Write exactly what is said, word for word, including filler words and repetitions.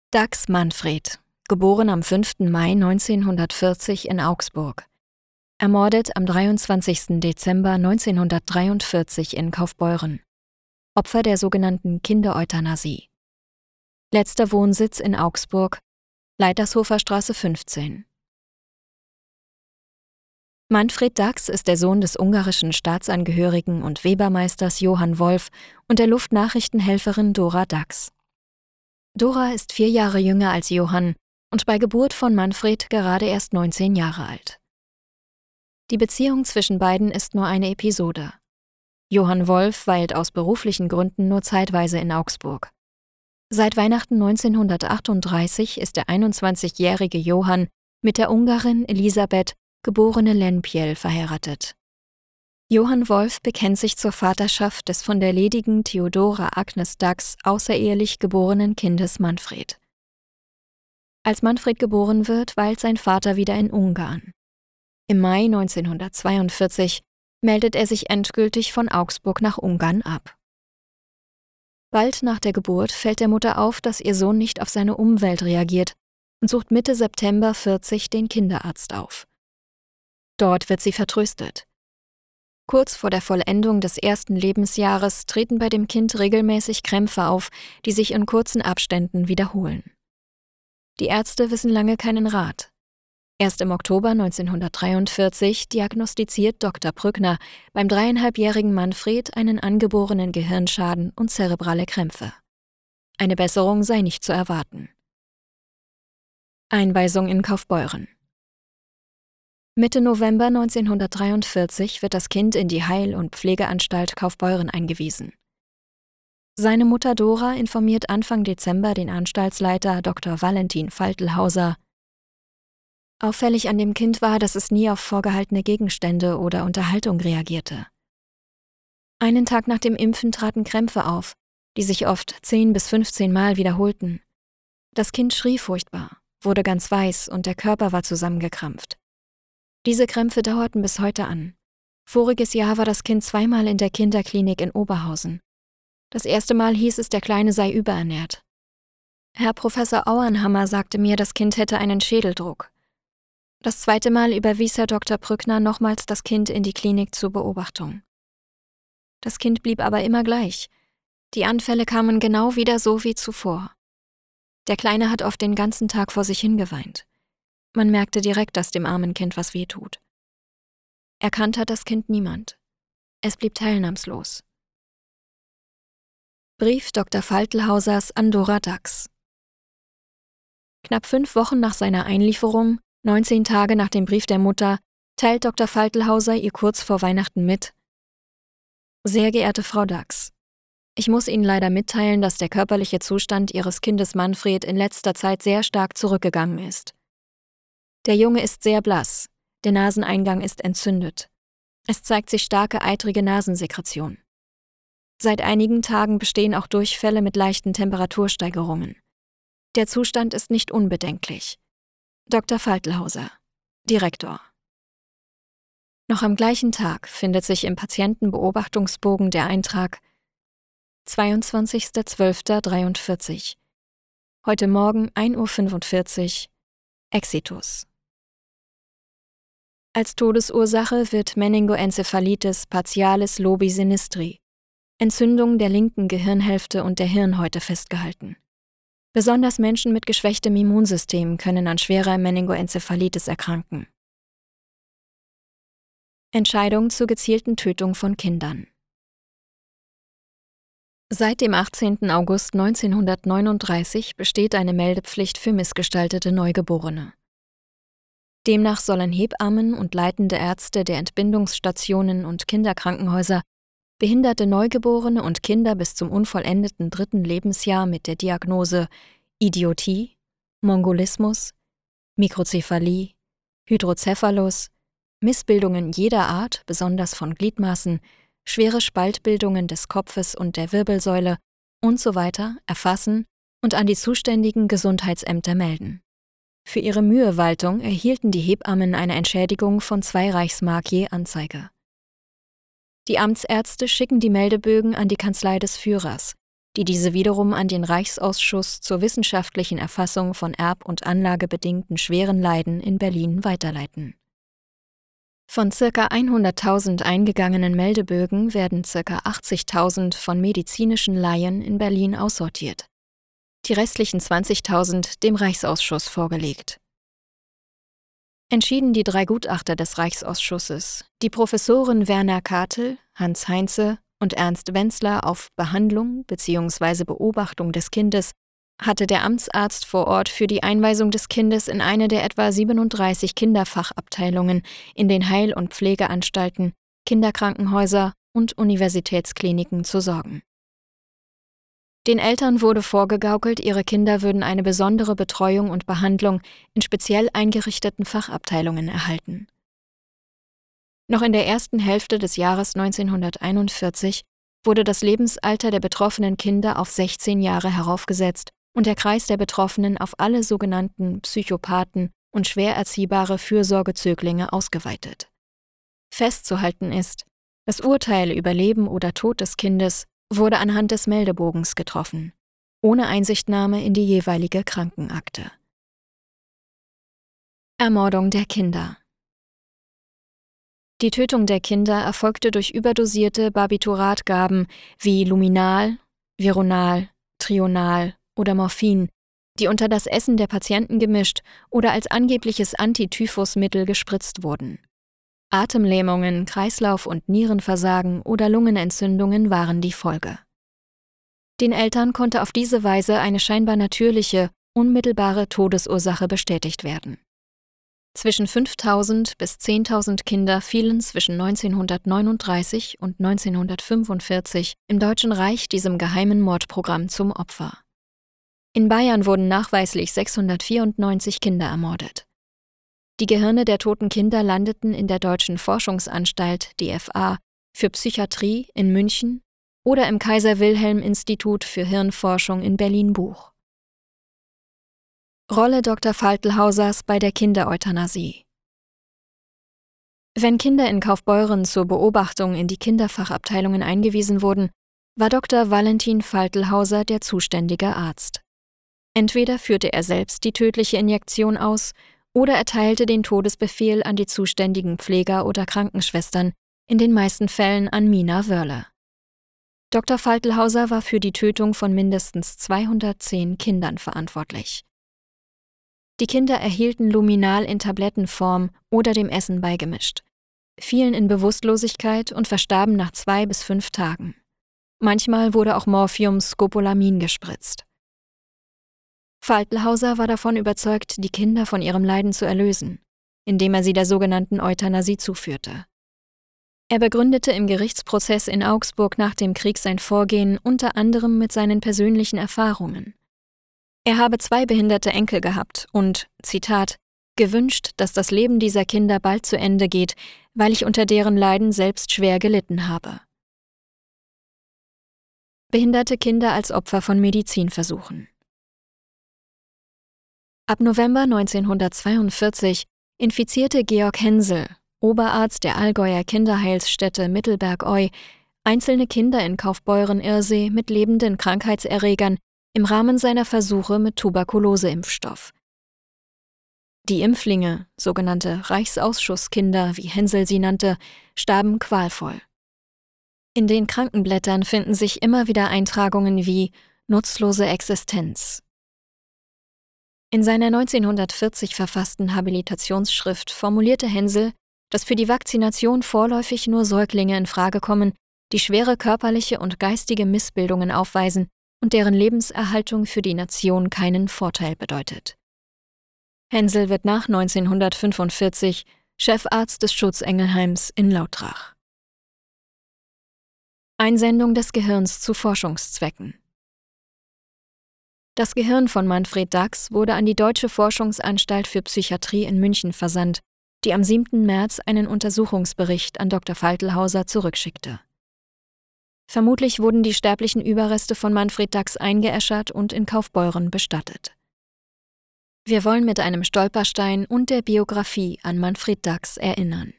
Dax Manfred, geboren am fünften Mai neunzehnhundertvierzig in Augsburg. Ermordet am dreiundzwanzigsten Dezember neunzehnhundertdreiundvierzig in Kaufbeuren. Opfer der sogenannten Kindereuthanasie. Letzter Wohnsitz in Augsburg, Leitershofer Straße fünfzehn. Manfred Dax ist der Sohn des ungarischen Staatsangehörigen und Webermeisters Johann Wolf und der Luftnachrichtenhelferin Dora Dax. Dora ist vier Jahre jünger als Johann und bei Geburt von Manfred gerade erst neunzehn Jahre alt. Die Beziehung zwischen beiden ist nur eine Episode. Johann Wolf weilt aus beruflichen Gründen nur zeitweise in Augsburg. Seit Weihnachten neunzehnhundertachtunddreißig ist der einundzwanzigjährige Johann mit der Ungarin Elisabeth, geborene Lenpiel, verheiratet. Johann Wolf bekennt sich zur Vaterschaft des von der ledigen Theodora Agnes Dax außerehelich geborenen Kindes Manfred. Als Manfred geboren wird, weilt sein Vater wieder in Ungarn. Im Mai neunzehnhundertzweiundvierzig meldet er sich endgültig von Augsburg nach Ungarn ab. Bald nach der Geburt fällt der Mutter auf, dass ihr Sohn nicht auf seine Umwelt reagiert und sucht Mitte September vierzig den Kinderarzt auf. Dort wird sie vertröstet. Kurz vor der Vollendung des ersten Lebensjahres treten bei dem Kind regelmäßig Krämpfe auf, die sich in kurzen Abständen wiederholen. Die Ärzte wissen lange keinen Rat. Erst im Oktober neunzehnhundertdreiundvierzig diagnostiziert Doktor Brückner beim dreieinhalbjährigen Manfred einen angeborenen Gehirnschaden und zerebrale Krämpfe. Eine Besserung sei nicht zu erwarten. Einweisung in Kaufbeuren. Mitte November neunzehnhundertdreiundvierzig wird das Kind in die Heil- und Pflegeanstalt Kaufbeuren eingewiesen. Seine Mutter Dora informiert Anfang Dezember den Anstaltsleiter Doktor Valentin Faltlhauser. Auffällig an dem Kind war, dass es nie auf vorgehaltene Gegenstände oder Unterhaltung reagierte. Einen Tag nach dem Impfen traten Krämpfe auf, die sich oft zehn bis fünfzehn Mal wiederholten. Das Kind schrie furchtbar, wurde ganz weiß und der Körper war zusammengekrampft. Diese Krämpfe dauerten bis heute an. Voriges Jahr war das Kind zweimal in der Kinderklinik in Oberhausen. Das erste Mal hieß es, der Kleine sei überernährt. Herr Professor Auernhammer sagte mir, das Kind hätte einen Schädeldruck. Das zweite Mal überwies Herr Doktor Brückner nochmals das Kind in die Klinik zur Beobachtung. Das Kind blieb aber immer gleich. Die Anfälle kamen genau wieder so wie zuvor. Der Kleine hat oft den ganzen Tag vor sich hingeweint. Man merkte direkt, dass dem armen Kind was wehtut. Erkannt hat das Kind niemand. Es blieb teilnahmslos. Brief Doktor Faltlhausers an Dora Dax. Knapp fünf Wochen nach seiner Einlieferung, neunzehn Tage nach dem Brief der Mutter, teilt Doktor Faltlhauser ihr kurz vor Weihnachten mit: Sehr geehrte Frau Dax, ich muss Ihnen leider mitteilen, dass der körperliche Zustand Ihres Kindes Manfred in letzter Zeit sehr stark zurückgegangen ist. Der Junge ist sehr blass, der Naseneingang ist entzündet. Es zeigt sich starke eitrige Nasensekretion. Seit einigen Tagen bestehen auch Durchfälle mit leichten Temperatursteigerungen. Der Zustand ist nicht unbedenklich. Doktor Faltlhauser, Direktor. Noch am gleichen Tag findet sich im Patientenbeobachtungsbogen der Eintrag zweiundzwanzigster zwölfter dreiundvierzig. Heute Morgen ein Uhr fünfundvierzig, Exitus. Als Todesursache wird Meningoenzephalitis partialis lobi sinistri, Entzündung der linken Gehirnhälfte und der Hirnhäute festgehalten. Besonders Menschen mit geschwächtem Immunsystem können an schwerer Meningoenzephalitis erkranken. Entscheidung zur gezielten Tötung von Kindern. Seit dem achtzehnten August neunzehnhundertneununddreißig besteht eine Meldepflicht für missgestaltete Neugeborene. Demnach sollen Hebammen und leitende Ärzte der Entbindungsstationen und Kinderkrankenhäuser behinderte Neugeborene und Kinder bis zum unvollendeten dritten Lebensjahr mit der Diagnose Idiotie, Mongolismus, Mikrozephalie, Hydrocephalus, Missbildungen jeder Art, besonders von Gliedmaßen, schwere Spaltbildungen des Kopfes und der Wirbelsäule und so weiter erfassen und an die zuständigen Gesundheitsämter melden. Für ihre Mühewaltung erhielten die Hebammen eine Entschädigung von zwei Reichsmark je Anzeige. Die Amtsärzte schicken die Meldebögen an die Kanzlei des Führers, die diese wiederum an den Reichsausschuss zur wissenschaftlichen Erfassung von erb- und anlagebedingten schweren Leiden in Berlin weiterleiten. Von ca. hunderttausend eingegangenen Meldebögen werden ca. achtzigtausend von medizinischen Laien in Berlin aussortiert. Die restlichen zwanzigtausend dem Reichsausschuss vorgelegt. Entschieden die drei Gutachter des Reichsausschusses, die Professoren Werner Katel, Hans Heinze und Ernst Wenzler auf Behandlung bzw. Beobachtung des Kindes, hatte der Amtsarzt vor Ort für die Einweisung des Kindes in eine der etwa siebenunddreißig Kinderfachabteilungen in den Heil- und Pflegeanstalten, Kinderkrankenhäuser und Universitätskliniken zu sorgen. Den Eltern wurde vorgegaukelt, ihre Kinder würden eine besondere Betreuung und Behandlung in speziell eingerichteten Fachabteilungen erhalten. Noch in der ersten Hälfte des Jahres neunzehnhunderteinundvierzig wurde das Lebensalter der betroffenen Kinder auf sechzehn Jahre heraufgesetzt und der Kreis der Betroffenen auf alle sogenannten Psychopathen und schwer erziehbare Fürsorgezöglinge ausgeweitet. Festzuhalten ist, das Urteil über Leben oder Tod des Kindes wurde anhand des Meldebogens getroffen, ohne Einsichtnahme in die jeweilige Krankenakte. Ermordung der Kinder. Die Tötung der Kinder erfolgte durch überdosierte Barbituratgaben wie Luminal, Veronal, Trional oder Morphin, die unter das Essen der Patienten gemischt oder als angebliches Antityphusmittel gespritzt wurden. Atemlähmungen, Kreislauf- und Nierenversagen oder Lungenentzündungen waren die Folge. Den Eltern konnte auf diese Weise eine scheinbar natürliche, unmittelbare Todesursache bestätigt werden. Zwischen fünftausend bis zehntausend Kinder fielen zwischen neunzehnhundertneununddreißig und neunzehnhundertfünfundvierzig im Deutschen Reich diesem geheimen Mordprogramm zum Opfer. In Bayern wurden nachweislich sechshundertvierundneunzig Kinder ermordet. Die Gehirne der toten Kinder landeten in der Deutschen Forschungsanstalt D F A für Psychiatrie in München oder im Kaiser-Wilhelm-Institut für Hirnforschung in Berlin-Buch. Rolle Doktor Faltlhausers bei der Kindereuthanasie. Wenn Kinder in Kaufbeuren zur Beobachtung in die Kinderfachabteilungen eingewiesen wurden, war Doktor Valentin Faltlhauser der zuständige Arzt. Entweder führte er selbst die tödliche Injektion aus oder erteilte den Todesbefehl an die zuständigen Pfleger oder Krankenschwestern, in den meisten Fällen an Mina Wörle. Doktor Faltlhauser war für die Tötung von mindestens zweihundertzehn Kindern verantwortlich. Die Kinder erhielten Luminal in Tablettenform oder dem Essen beigemischt, fielen in Bewusstlosigkeit und verstarben nach zwei bis fünf Tagen. Manchmal wurde auch Morphium-Scopolamin gespritzt. Faltlhauser war davon überzeugt, die Kinder von ihrem Leiden zu erlösen, indem er sie der sogenannten Euthanasie zuführte. Er begründete im Gerichtsprozess in Augsburg nach dem Krieg sein Vorgehen unter anderem mit seinen persönlichen Erfahrungen. Er habe zwei behinderte Enkel gehabt und, Zitat, gewünscht, dass das Leben dieser Kinder bald zu Ende geht, weil ich unter deren Leiden selbst schwer gelitten habe. Behinderte Kinder als Opfer von Medizinversuchen. Ab November neunzehnhundertzweiundvierzig infizierte Georg Hensel, Oberarzt der Allgäuer Kinderheilsstätte Mittelberg-Oy, einzelne Kinder in Kaufbeuren-Irsee mit lebenden Krankheitserregern im Rahmen seiner Versuche mit Tuberkuloseimpfstoff. Die Impflinge, sogenannte Reichsausschusskinder, wie Hensel sie nannte, starben qualvoll. In den Krankenblättern finden sich immer wieder Eintragungen wie nutzlose Existenz. In seiner neunzehnhundertvierzig verfassten Habilitationsschrift formulierte Hensel, dass für die Vakzination vorläufig nur Säuglinge in Frage kommen, die schwere körperliche und geistige Missbildungen aufweisen und deren Lebenserhaltung für die Nation keinen Vorteil bedeutet. Hensel wird nach neunzehnhundertfünfundvierzig Chefarzt des Schutzengelheims in Lautrach. Einsendung des Gehirns zu Forschungszwecken. Das Gehirn von Manfred Dachs wurde an die Deutsche Forschungsanstalt für Psychiatrie in München versandt, die am siebten März einen Untersuchungsbericht an Doktor Faltlhauser zurückschickte. Vermutlich wurden die sterblichen Überreste von Manfred Dachs eingeäschert und in Kaufbeuren bestattet. Wir wollen mit einem Stolperstein und der Biografie an Manfred Dachs erinnern.